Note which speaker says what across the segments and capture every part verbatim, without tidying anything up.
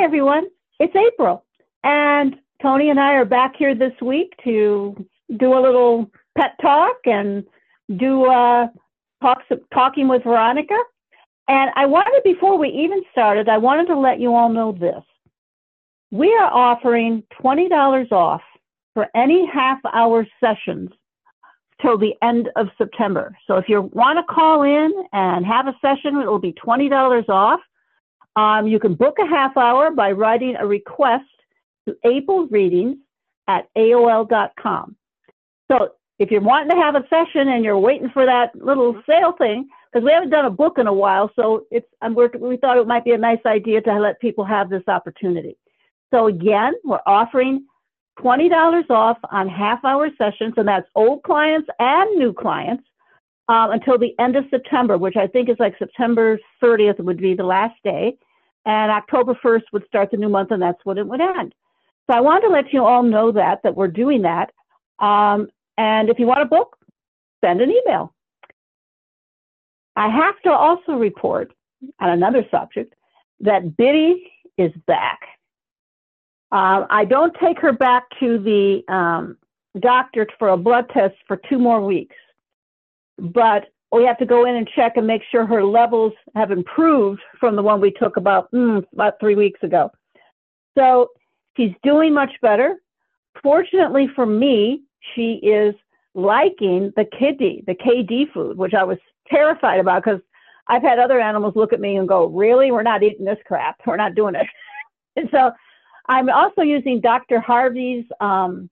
Speaker 1: Hi, everyone. It's April, and Tony and I are back here this week to do a little pet talk and do uh, talks, talking with Veronica. And I wanted, before we even started, I wanted to let you all know this. We are offering twenty dollars off for any half-hour sessions till the end of September. So if you want to call in and have a session, it will be twenty dollars off. Um, you can book a half hour by writing a request to April Readings at A O L dot com. So if you're wanting to have a session and you're waiting for that little sale thing, because we haven't done a book in a while, so it's I'm working, we thought it might be a nice idea to let people have this opportunity. So again, we're offering twenty dollars off on half-hour sessions, and that's old clients and new clients, um, until the end of September, which I think is like September thirtieth would be the last day, and October first would start the new month, and that's when it would end. So I wanted to let you all know that, that we're doing that. Um, and if you want to book, send an email. I have to also report on another subject that Biddy is back. Uh, I don't take her back to the um, doctor for a blood test for two more weeks, but we have to go in and check and make sure her levels have improved from the one we took about, mm, about three weeks ago. So she's doing much better. Fortunately for me, she is liking the kidney, the K D food, which I was terrified about because I've had other animals look at me and go, really? We're not eating this crap. We're not doing it. And so I'm also using Doctor Harvey's um,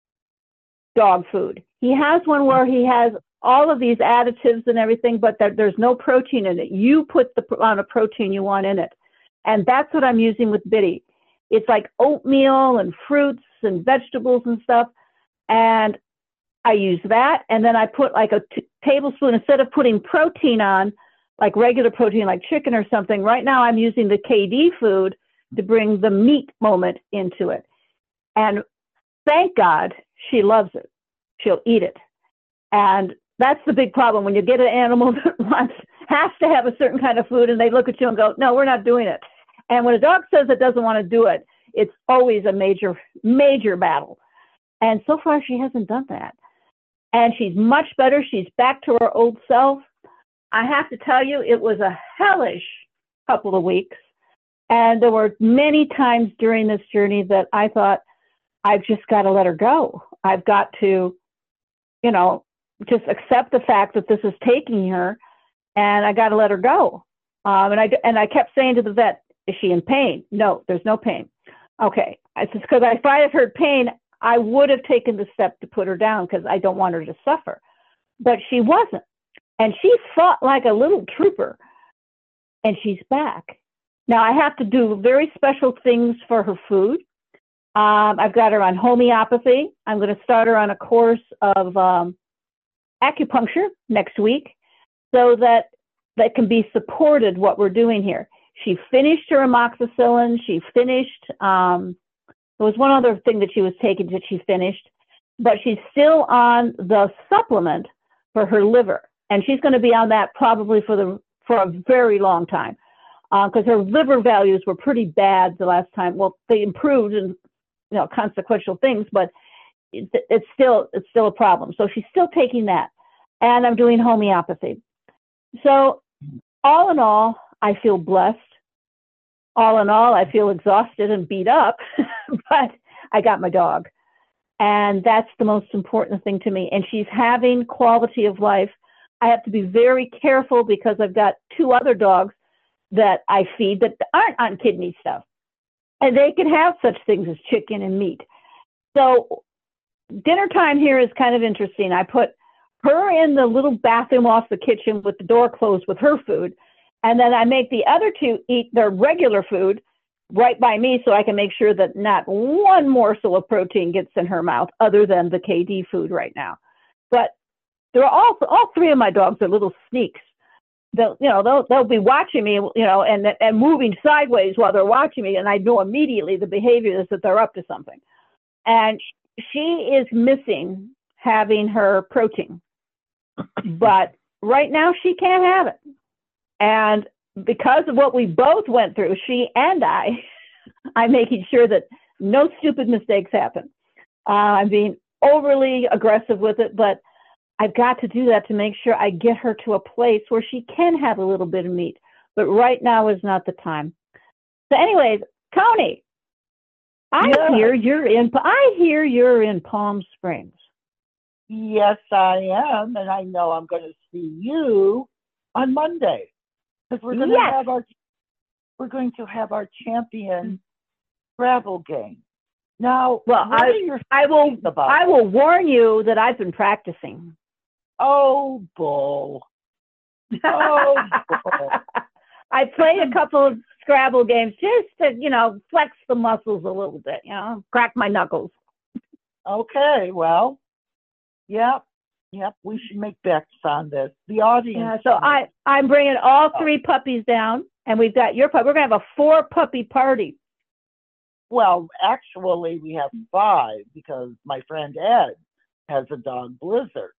Speaker 1: dog food. He has one where he has all of these additives and everything, but there, there's no protein in it. You put the amount of protein you want in it. And that's what I'm using with Biddy. It's like oatmeal and fruits and vegetables and stuff. And I use that. And then I put like a t- tablespoon, instead of putting protein on, like regular protein, like chicken or something. Right now I'm using the K D food to bring the meat moment into it. And thank God she loves it. She'll eat it. And that's the big problem. When you get an animal that wants, has to have a certain kind of food, and they look at you and go, no, we're not doing it. And when a dog says it doesn't want to do it, it's always a major, major battle. And so far, she hasn't done that. And she's much better. She's back to her old self. I have to tell you, it was a hellish couple of weeks. And there were many times during this journey that I thought, I've just got to let her go. I've got to, you know, just accept the fact that this is taking her, and I got to let her go. Um, and I and I kept saying to the vet, is she in pain? No, there's no pain. Okay. It's just because if I had heard pain, I would have taken the step to put her down because I don't want her to suffer. But she wasn't. And she fought like a little trooper, and she's back. Now, I have to do very special things for her food. Um, I've got her on homeopathy. I'm going to start her on a course of um, acupuncture next week so that that can be supported what we're doing here. She finished her amoxicillin. She finished, um, there was one other thing that she was taking that she finished, but she's still on the supplement for her liver. And she's going to be on that probably for the for a very long time because uh, her liver values were pretty bad the last time. Well, they improved in, you know, consequential things, but it, it's still it's still a problem. So she's still taking that. And I'm doing homeopathy. So all in all, I feel blessed. All in all, I feel exhausted and beat up, but I got my dog. And that's the most important thing to me. And she's having quality of life. I have to be very careful because I've got two other dogs that I feed that aren't on kidney stuff. And they can have such things as chicken and meat. So dinner time here is kind of interesting. I put her in the little bathroom off the kitchen with the door closed with her food. And then I make the other two eat their regular food right by me so I can make sure that not one morsel of protein gets in her mouth other than the K D food right now. But they're all, all three of my dogs are little sneaks. They'll, you know, they'll, they'll be watching me, you know, and, and moving sideways while they're watching me. And I know immediately the behavior is that they're up to something. And she is missing having her protein. But right now she can't have it. And because of what we both went through, she and I, I'm making sure that no stupid mistakes happen. Uh, I'm being overly aggressive with it, but I've got to do that to make sure I get her to a place where she can have a little bit of meat. But right now is not the time. So anyways, Tony, I
Speaker 2: Yeah.
Speaker 1: hear you're in, I hear you're in Palm Springs.
Speaker 2: Yes, I am, and I know I'm going to see you on Monday because we're going to
Speaker 1: Yes.
Speaker 2: have our we're going to have our champion travel game. Now,
Speaker 1: Well,
Speaker 2: what
Speaker 1: I,
Speaker 2: are your
Speaker 1: I will,
Speaker 2: feelings about
Speaker 1: I
Speaker 2: it?
Speaker 1: will warn you that I've been practicing.
Speaker 2: Oh, bull! Oh, bull!
Speaker 1: I played a couple of Scrabble games just to, you know, flex the muscles a little bit, you know, crack my knuckles.
Speaker 2: Okay, well, yep, yep. We should make bets on this. The audience.
Speaker 1: Yeah, so I, I'm bringing all three puppies down, and we've got your puppy. We're going to have a four puppy party.
Speaker 2: Well, actually, we have five because my friend Ed has a dog, Blizzard.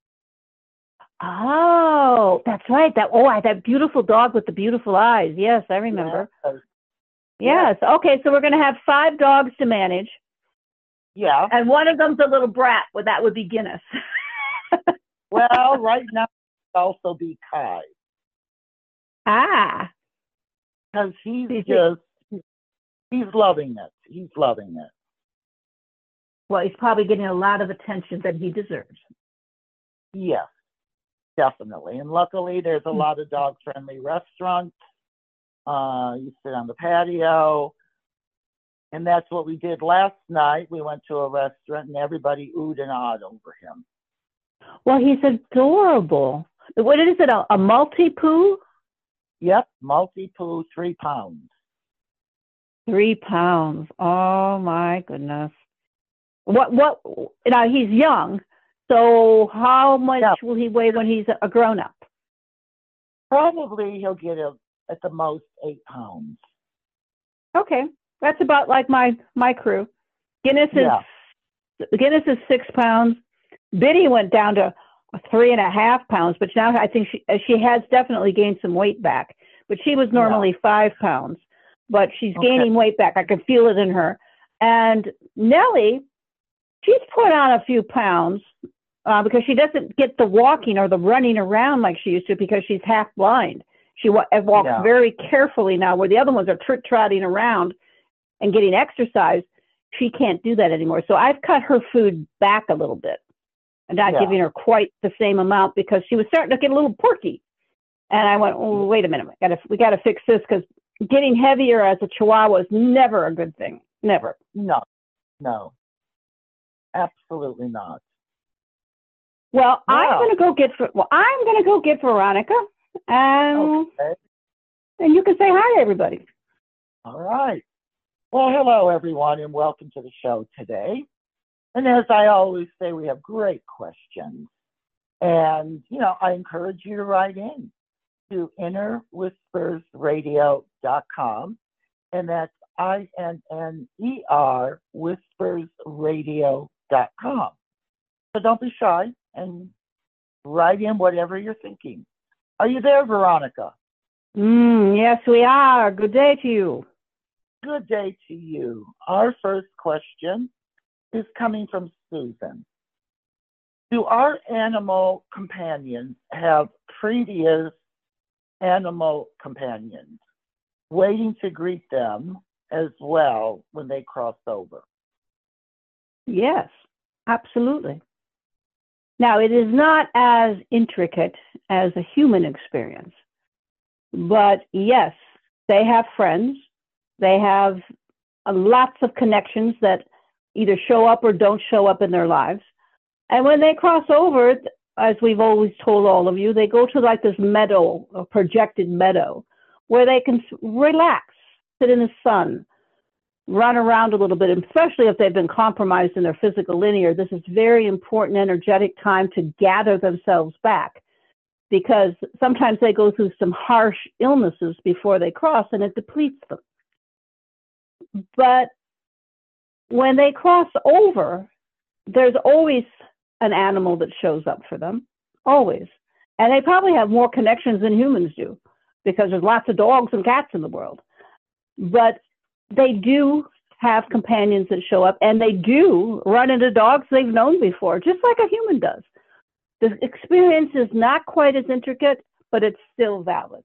Speaker 1: Oh, that's right. That oh, I, that beautiful dog with the beautiful eyes. Yes, I remember.
Speaker 2: Yes.
Speaker 1: Yes. Okay, so we're going to have five dogs to manage,
Speaker 2: Yeah.
Speaker 1: and one of them's a little brat. Well, that would be Guinness.
Speaker 2: Well, right now, it'll also be Kai
Speaker 1: Ah,
Speaker 2: because he's
Speaker 1: He's-
Speaker 2: just, he's loving it. He's loving it.
Speaker 1: well, he's probably getting a lot of attention that he deserves.
Speaker 2: Yes, definitely. And luckily, there's a lot of dog-friendly restaurants. Uh, you sit on the patio. And that's what we did last night. We went to a restaurant and everybody oohed and awed over him.
Speaker 1: Well, he's adorable. What is it? A, a multi-poo?
Speaker 2: Yep, multi-poo, three pounds.
Speaker 1: Three pounds. Oh my goodness. What? What? Now he's young. So how much
Speaker 2: Yeah.
Speaker 1: will he weigh when he's a grown-up?
Speaker 2: Probably he'll get a, at the most eight pounds.
Speaker 1: Okay, that's about like my my crew. Guinness is
Speaker 2: Yeah.
Speaker 1: Guinness is six pounds. Biddy went down to three and a half pounds, but now I think she she has definitely gained some weight back. But she was normally yeah. five pounds, but she's
Speaker 2: Okay.
Speaker 1: gaining weight back. I can feel it in her. And Nellie, she's put on a few pounds uh, because she doesn't get the walking or the running around like she used to because she's half blind. She wa- walks
Speaker 2: Yeah.
Speaker 1: very carefully now, where the other ones are trick-trotting around and getting exercise. She can't do that anymore. So I've cut her food back a little bit and not
Speaker 2: Yeah.
Speaker 1: giving her quite the same amount because she was starting to get a little porky. And I went, oh, wait a minute, we gotta, we gotta fix this because getting heavier as a Chihuahua is never a good thing. Never.
Speaker 2: No, no, absolutely not.
Speaker 1: Well,
Speaker 2: Wow.
Speaker 1: I'm gonna go get, well, I'm gonna go get Veronica, and
Speaker 2: Okay.
Speaker 1: and you can say hi to everybody.
Speaker 2: All right. Well, hello, everyone, and welcome to the show today. And as I always say, we have great questions. And, you know, I encourage you to write in to inner whispers radio dot com. And that's I N N E R whispers radio dot com. So don't be shy and write in whatever you're thinking. Are you there, Veronica?
Speaker 1: Mm, yes, we are. Good day to you.
Speaker 2: Good day to you. Our first question is coming from Susan. Do our animal companions have previous animal companions waiting to greet them as well when they cross over?
Speaker 1: Yes, absolutely. Now, it is not as intricate as a human experience, but yes, they have friends. They have uh, lots of connections that either show up or don't show up in their lives. And when they cross over, as we've always told all of you, they go to like this meadow, a projected meadow, where they can relax, sit in the sun, run around a little bit, especially if they've been compromised in their physical linear. This is very important, energetic time to gather themselves back, because sometimes they go through some harsh illnesses before they cross, and it depletes them. But when they cross over, there's always an animal that shows up for them, always. And they probably have more connections than humans do, because there's lots of dogs and cats in the world. But they do have companions that show up, and they do run into dogs they've known before, just like a human does. The experience is not quite as intricate, but it's still valid.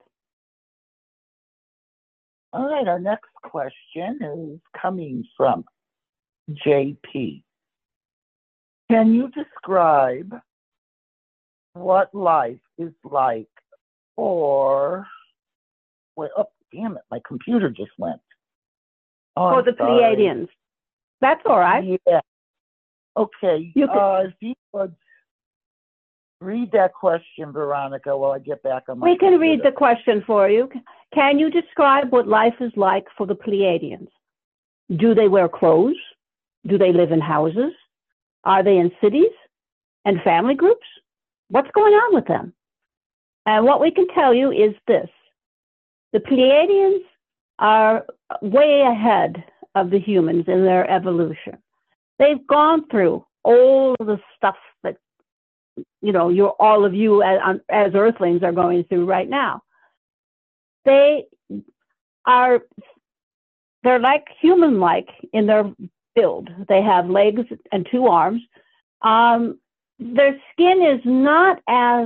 Speaker 2: All right, our next question is coming from J P. Can you describe what life is like for, wait, oh, damn it, my computer just went. Oh,
Speaker 1: For the
Speaker 2: sorry.
Speaker 1: Pleiadians. That's all right.
Speaker 2: Yeah. Okay.
Speaker 1: You can,
Speaker 2: uh, if you would read that question, Veronica, while I get back on my
Speaker 1: we can
Speaker 2: computer.
Speaker 1: read the question for you. Can you describe what life is like for the Pleiadians? Do they wear clothes? Do they live in houses? Are they in cities and family groups? What's going on with them? And what we can tell you is this. The Pleiadians are way ahead of the humans in their evolution. They've gone through all of the stuff that, you know, you're, all of you as, as Earthlings are going through right now. They are, they're like human-like in their build. They have legs and two arms. Um, their skin is not as,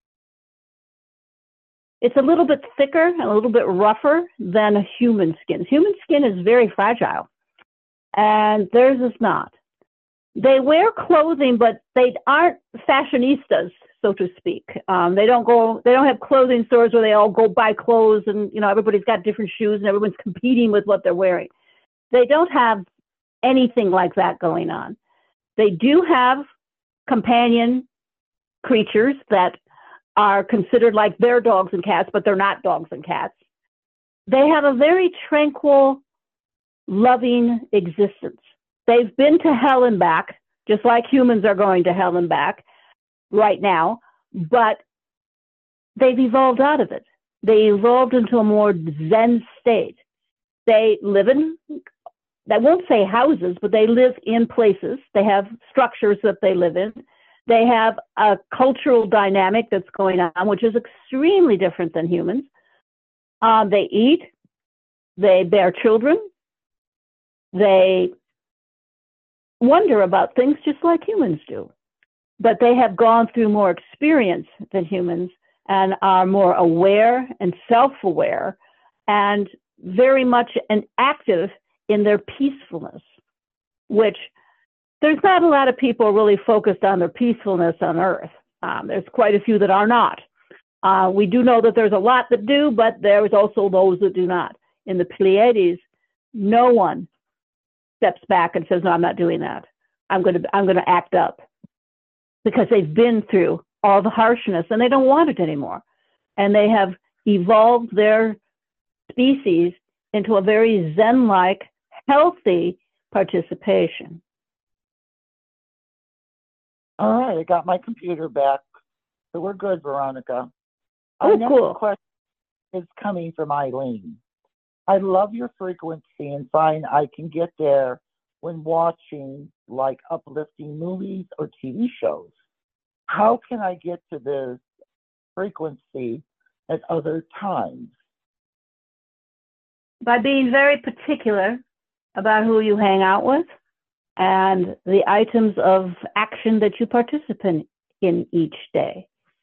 Speaker 1: it's a little bit thicker and a little bit rougher than a human skin. Human skin is very fragile, and theirs is not. They wear clothing, but they aren't fashionistas, so to speak. Um, they don't go, they don't have clothing stores where they all go buy clothes and, you know, everybody's got different shoes and everyone's competing with what they're wearing. They don't have anything like that going on. They do have companion creatures that are considered like their dogs and cats, but they're not dogs and cats. They have a very tranquil, loving existence. They've been to hell and back, just like humans are going to hell and back right now, but they've evolved out of it. They evolved into a more Zen state. They live in, I won't say houses, but they live in places. They have structures that they live in. They have a cultural dynamic that's going on, which is extremely different than humans. Um, they eat, they bear children, they wonder about things just like humans do. But they have gone through more experience than humans and are more aware and self-aware and very much an active in their peacefulness, which there's not a lot of people really focused on their peacefulness on Earth. Um, there's quite a few that are not. Uh, we do know that there's a lot that do, but there's also those that do not. In the Pleiades, no one steps back and says, no, I'm not doing that. I'm going to, I'm going to act up, because they've been through all the harshness and they don't want it anymore. And they have evolved their species into a very Zen-like, healthy participation.
Speaker 2: All right, I got my computer back. So we're good, Veronica.
Speaker 1: Oh,
Speaker 2: Our next
Speaker 1: cool.
Speaker 2: question is coming from Eileen. I love your frequency and find I can get there when watching like uplifting movies or T V shows. How can I get to this frequency at other times?
Speaker 1: By being very particular about who you hang out with and the items of action that you participate in each day.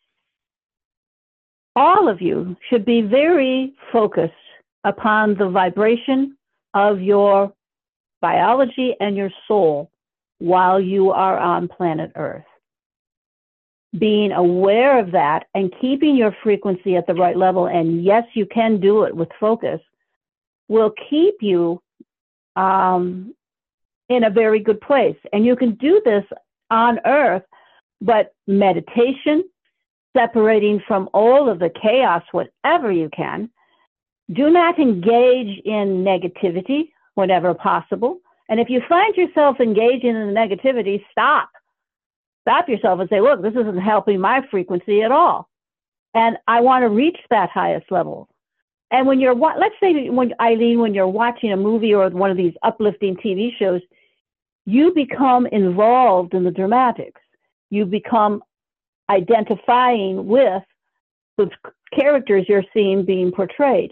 Speaker 1: All of you should be very focused upon the vibration of your biology and your soul while you are on planet Earth. Being aware of that and keeping your frequency at the right level, and yes, you can do it with focus, will keep you um, in a very good place. And you can do this on Earth, but meditation, separating from all of the chaos, whatever you can. Do not engage in negativity whenever possible. And if you find yourself engaging in the negativity, stop. Stop yourself and say, look, this isn't helping my frequency at all. And I want to reach that highest level. And when you're, let's say, when Eileen, when you're watching a movie or one of these uplifting T V shows, you become involved in the dramatics. You become identifying with the characters you're seeing being portrayed.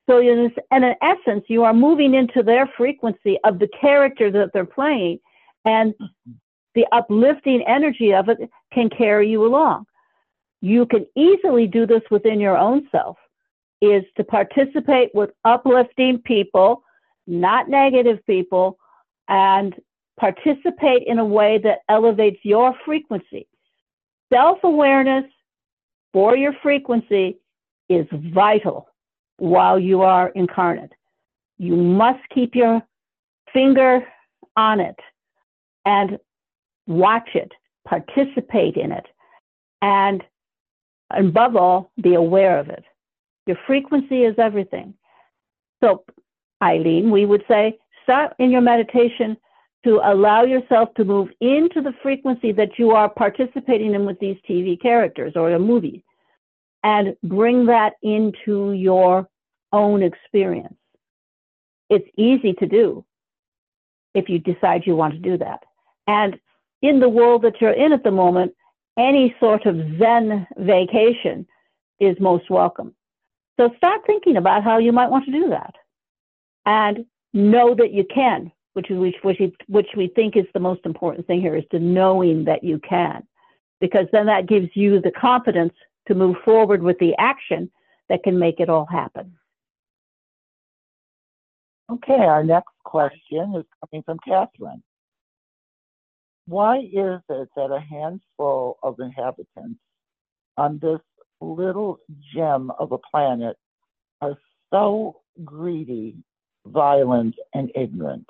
Speaker 1: So in, this, in an essence, you are moving into their frequency of the character that they're playing, and the uplifting energy of it can carry you along. You can easily do this within your own self, is to participate with uplifting people, not negative people, and participate in a way that elevates your frequency. Self-awareness for your frequency is vital while you are incarnate. You must keep your finger on it and watch it, participate in it, and above all, be aware of it. Your frequency is everything. So, Eileen, we would say, start in your meditation to allow yourself to move into the frequency that you are participating in with these T V characters or a movie, and bring that into your own experience. It's easy to do if you decide you want to do that. And in the world that you're in at the moment, any sort of Zen vacation is most welcome. So start thinking about how you might want to do that. And know that you can, which, which, which, which we think is the most important thing here, is to knowing that you can. Because then that gives you the confidence to move forward with the action that can make it all happen.
Speaker 2: Okay, our next question is coming from Catherine. Why is it that a handful of inhabitants on this little gem of a planet are so greedy, violent, and ignorant?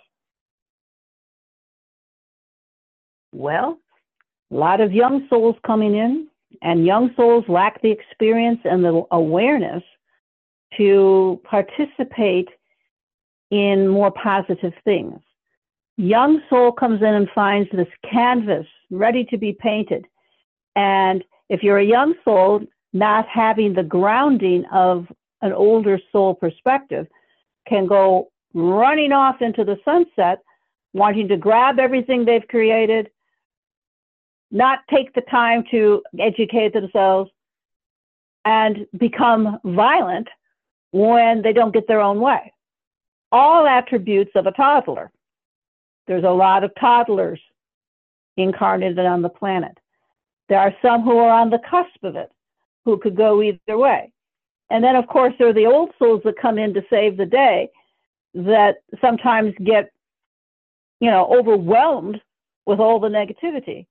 Speaker 1: Well, a lot of young souls coming in, and young souls lack the experience and the awareness to participate in more positive things. Young soul comes in and finds this canvas ready to be painted. And if you're a young soul, not having the grounding of an older soul perspective, can go running off into the sunset, wanting to grab everything they've created, not take the time to educate themselves, and become violent when they don't get their own way. All attributes of a toddler. There's a lot of toddlers incarnated on the planet. There are some who are on the cusp of it, who could go either way. And then, of course, there are the old souls that come in to save the day that sometimes get, you know, overwhelmed with all the negativity.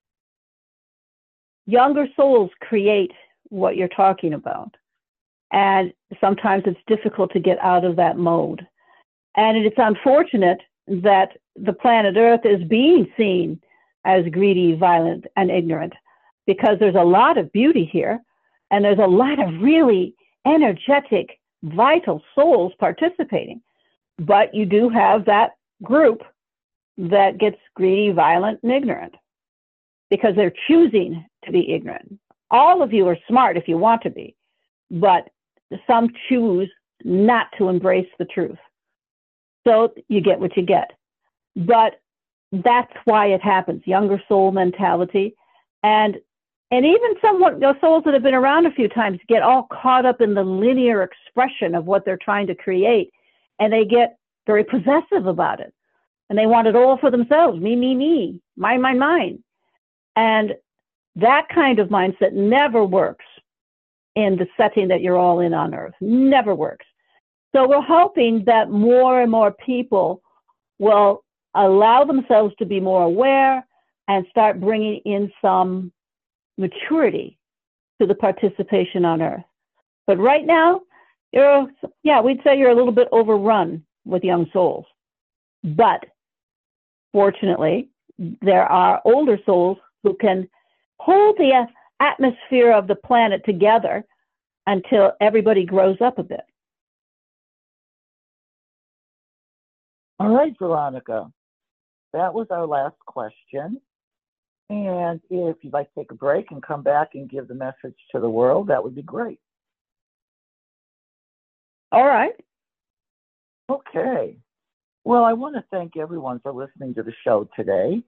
Speaker 1: Younger souls create what you're talking about. And sometimes it's difficult to get out of that mode. And it's unfortunate that the planet Earth is being seen as greedy, violent, and ignorant, because there's a lot of beauty here, and there's a lot of really energetic, vital souls participating. But you do have that group that gets greedy, violent, and ignorant because they're choosing to be ignorant. All of you are smart if you want to be, but some choose not to embrace the truth. So you get what you get. But that's why it happens, younger soul mentality. And and even somewhat, those souls that have been around a few times get all caught up in the linear expression of what they're trying to create. And they get very possessive about it. And they want it all for themselves. Me, me, me. Mine, mine, mine. And that kind of mindset never works in the setting that you're all in on Earth. Never works. So we're hoping that more and more people will allow themselves to be more aware and start bringing in some maturity to the participation on Earth. But right now, you're, yeah, we'd say you're a little bit overrun with young souls. But fortunately, there are older souls who can hold the atmosphere of the planet together until everybody grows up a bit.
Speaker 2: All right, Veronica, that was our last question. And if you'd like to take a break and come back and give the message to the world, that would be great.
Speaker 1: All right.
Speaker 2: Okay. Well, I want to thank everyone for listening to the show today.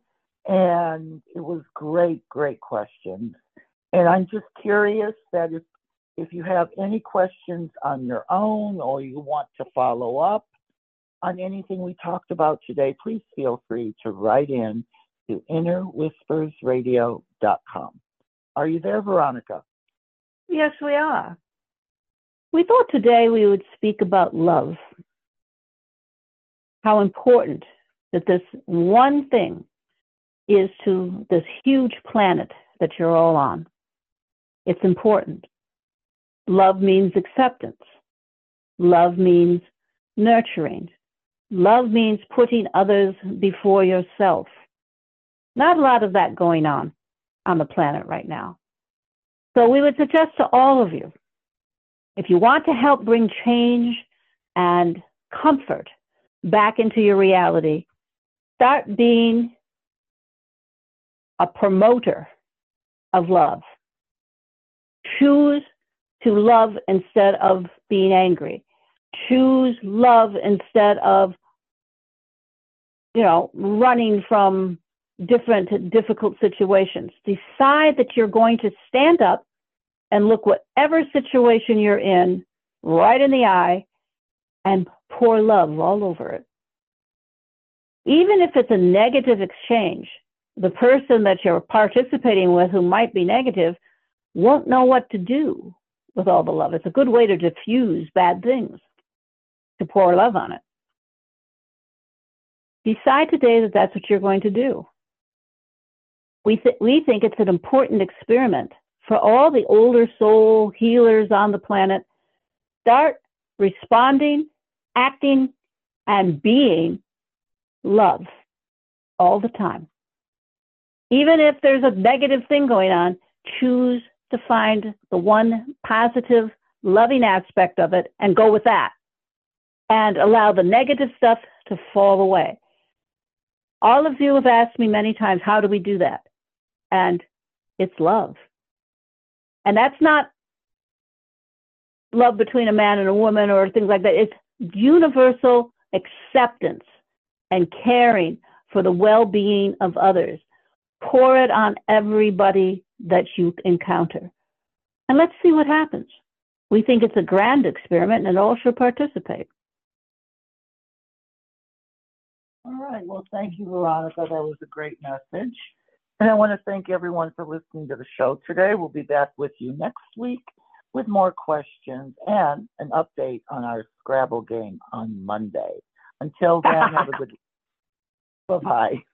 Speaker 2: And it was great, great questions. And I'm just curious that if, If you have any questions on your own or you want to follow up on anything we talked about today, please feel free to write in to inner whispers radio dot com. Are you there, Veronica?
Speaker 1: Yes, we are. We thought today we would speak about love. How important that this one thing is to this huge planet that you're all on. It's important. Love means acceptance. Love means nurturing. Love means putting others before yourself. Not a lot of that going on on the planet right now. So we would suggest to all of you, if you want to help bring change and comfort back into your reality, start being a promoter of love. Choose to love instead of being angry. Choose love instead of, you know, running from different difficult situations. Decide that you're going to stand up and look whatever situation you're in right in the eye and pour love all over it. Even if it's a negative exchange, the person that you're participating with who might be negative won't know what to do with all the love. It's a good way to diffuse bad things, to pour love on it. Decide today that that's what you're going to do. We, th- we think it's an important experiment for all the older soul healers on the planet. Start responding, acting, and being love all the time. Even if there's a negative thing going on, choose to find the one positive, loving aspect of it and go with that. And allow the negative stuff to fall away. All of you have asked me many times, how do we do that? And it's love. And that's not love between a man and a woman or things like that. It's universal acceptance and caring for the well-being of others. Pour it on everybody that you encounter. And let's see what happens. We think it's a grand experiment and all should participate.
Speaker 2: All right. Well, thank you, Veronica. That was a great message. And I want to thank everyone for listening to the show today. We'll be back with you next week with more questions and an update on our Scrabble game on Monday. Until then, have a good Bye-bye.